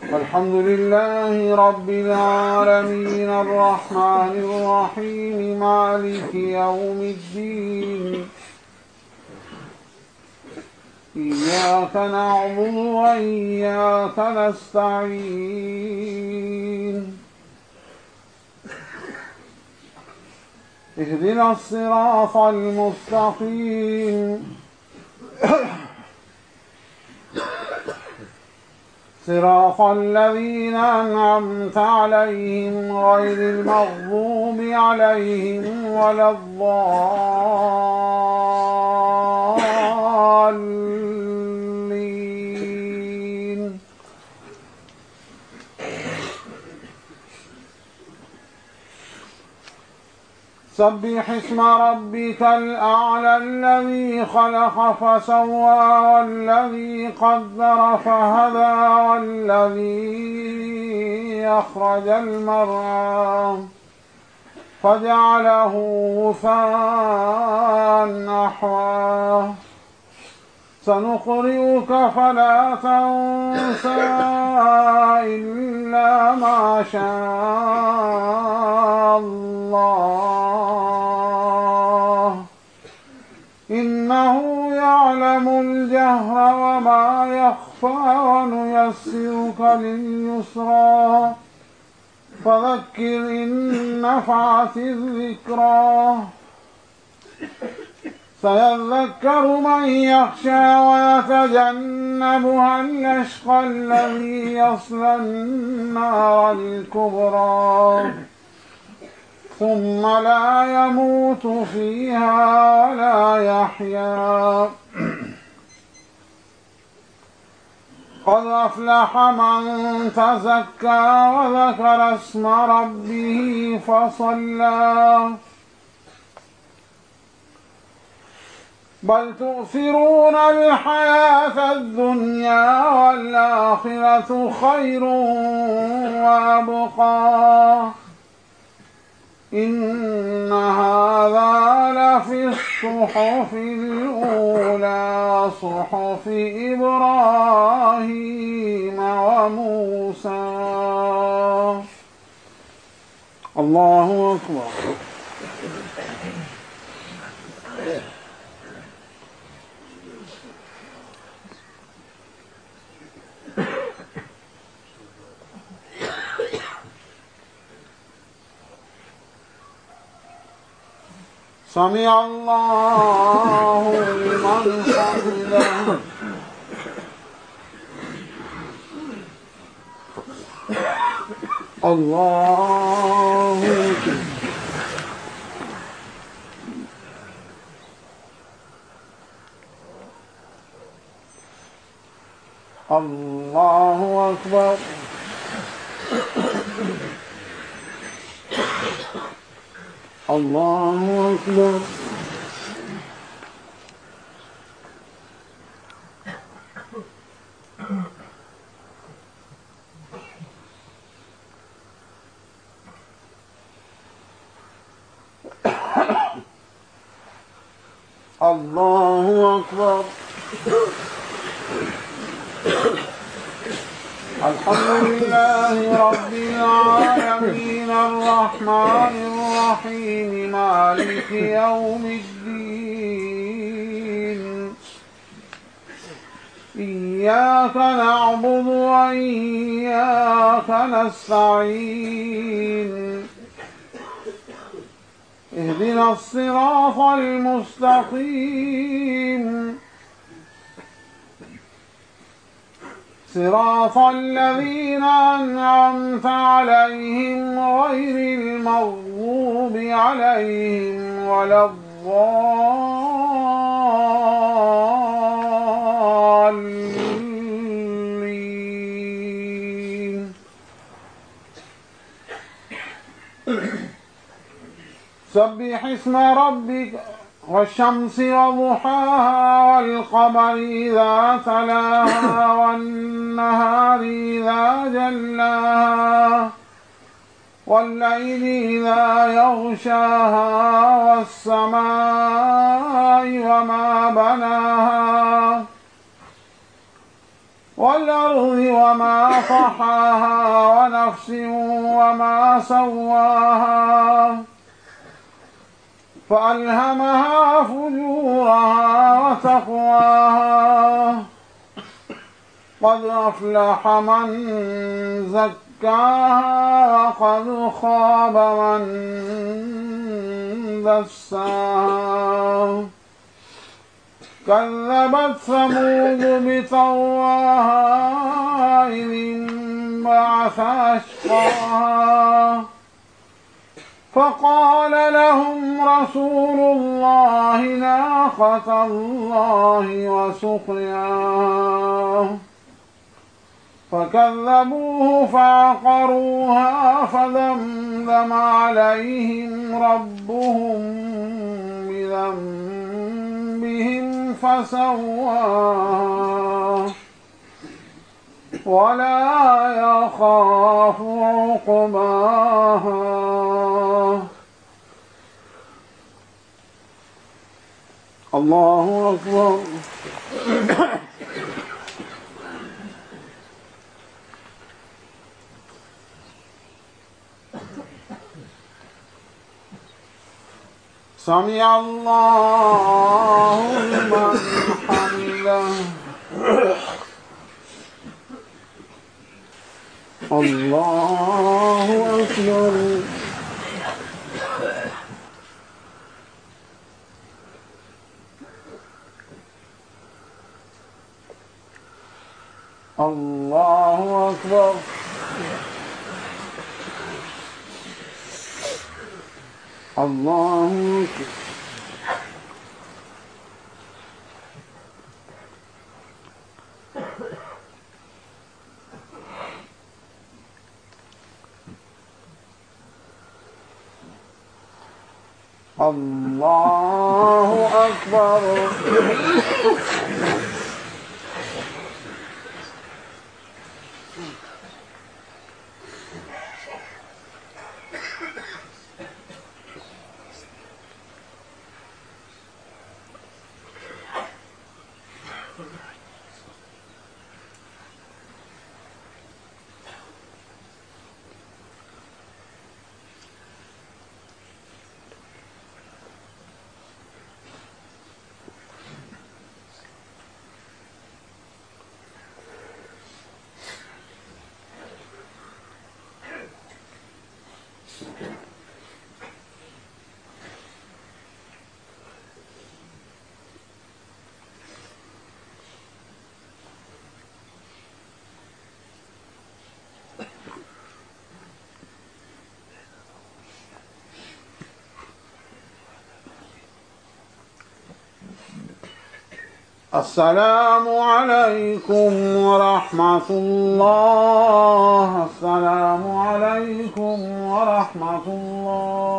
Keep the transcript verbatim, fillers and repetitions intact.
الحمد لله رب العالمين الرحمن الرحيم مالك يوم الدين إياك نعبد وإياك نستعين اهدنا الصراط المستقيم صراط الذين أنعمت عليهم غير المغضوب عليهم ولا الضالين. سبح اسم ربك الأعلى الذي خلق فسوى والذي قدر فهدى والذي أخرج المرعى فجعله غثاء أحوى سنقرئك فلا تنسى إلا ما شاء الله إنه يعلم الجهر وما يخفى ونيسرك لليسرى فذكر إن نفعت الذكرى سيذكر من يخشى ويتجنبها الأشقى الذي يصلى النار الكبرى ثم لا يموت فيها ولا يحيا قد أفلح من تزكى وذكر اسم ربه فصلى بل تؤثرون الحياة الدنيا والآخرة خير وأبقى إن هذا لفي الصحف الأولى صحف إبراهيم وموسى. الله أكبر. سمع الله لمن حمده. الله الله أكبر. الله أكبر. الله أكبر. الحمد لله رب العالمين الرحمن الرحيم مالك يوم الدين إياك نعبد وإياك نستعين اهدنا الصراط المستقيم صراط الذين أنعمت عليهم غير المغضوب عليهم ولا الضالين. سبح اسم ربك والشمس وضحاها والقمر إذا تلاها والنهار إذا جلاها والليل إذا يغشاها والسماء وما بناها والأرض وما طحاها ونفس وما سواها فألهمها فجورها وتقواها قد أفلح من زكاها وقد خاب من دساها كذبت ثمود بطغواها إذ انبعث أشقاها فقال لهم رسول الله ناقة الله وسقياها فكذبوه فعقروها فدمدم عليهم ربهم بذنبهم فسواها ولا يخاف عقباها. الله أكبر. سمع الله لمن حمده. الله أكبر. الله أكبر. الله أكبر. الله أكبر. السلام عليكم ورحمة الله. السلام عليكم ورحمة الله.